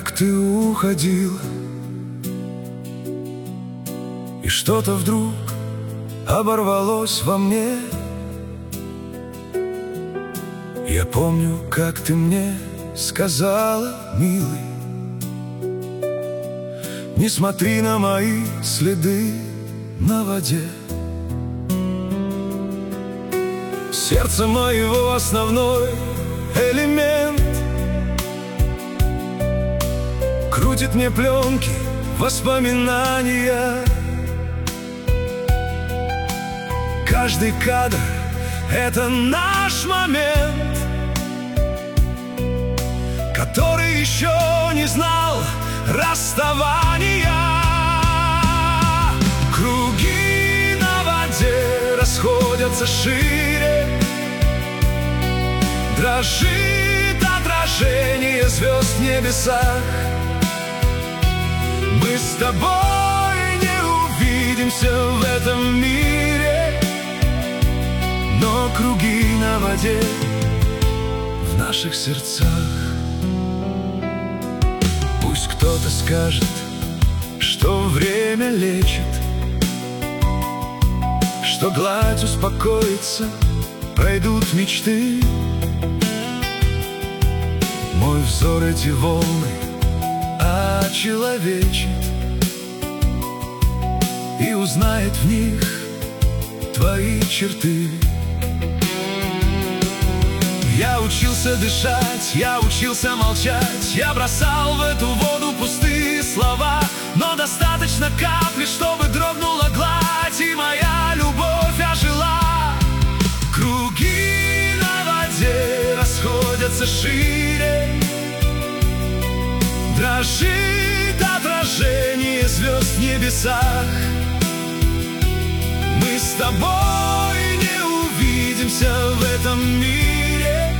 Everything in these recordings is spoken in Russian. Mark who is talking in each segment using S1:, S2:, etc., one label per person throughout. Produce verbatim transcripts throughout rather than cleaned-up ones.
S1: как ты уходила, и что-то вдруг оборвалось во мне. Я помню, как ты мне сказала, милый, не смотри на мои следы на воде. Сердце моего основной элемент крутит мне пленки, воспоминания. Каждый кадр — это наш момент, который еще не знал расставания. Круги на воде расходятся шире, дрожит отражение звезд в небесах. Мы с тобой не увидимся в этом мире, но круги на воде в наших сердцах. Пусть кто-то скажет, что время лечит, что гладь успокоится, пройдут мечты. Мой взор эти волны очеловечит и узнает в них твои черты. Я учился дышать, я учился молчать, я бросал в эту воду пустые слова, но достаточно капли, чтобы дрогнула гладь, и моя любовь ожила. Круги на воде расходятся шире, дрожит отражение звезд в небесах. Мы с тобой не увидимся в этом мире,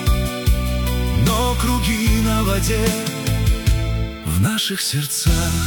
S1: но круги на воде в наших сердцах.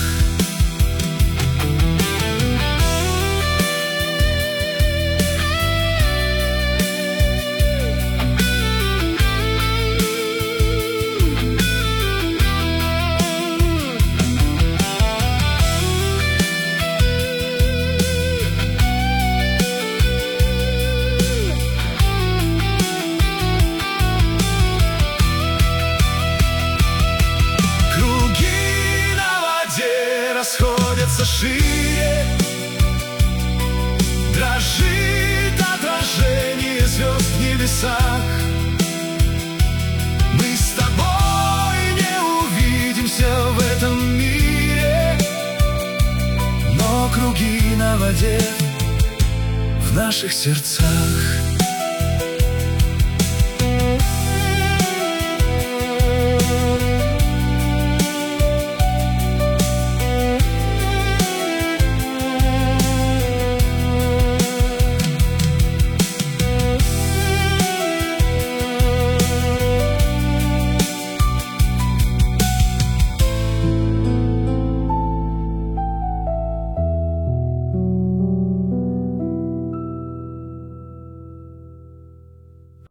S1: Расходятся шире, дрожит отражение звезд в небесах. Мы с тобой не увидимся в этом мире, но круги на воде в наших сердцах.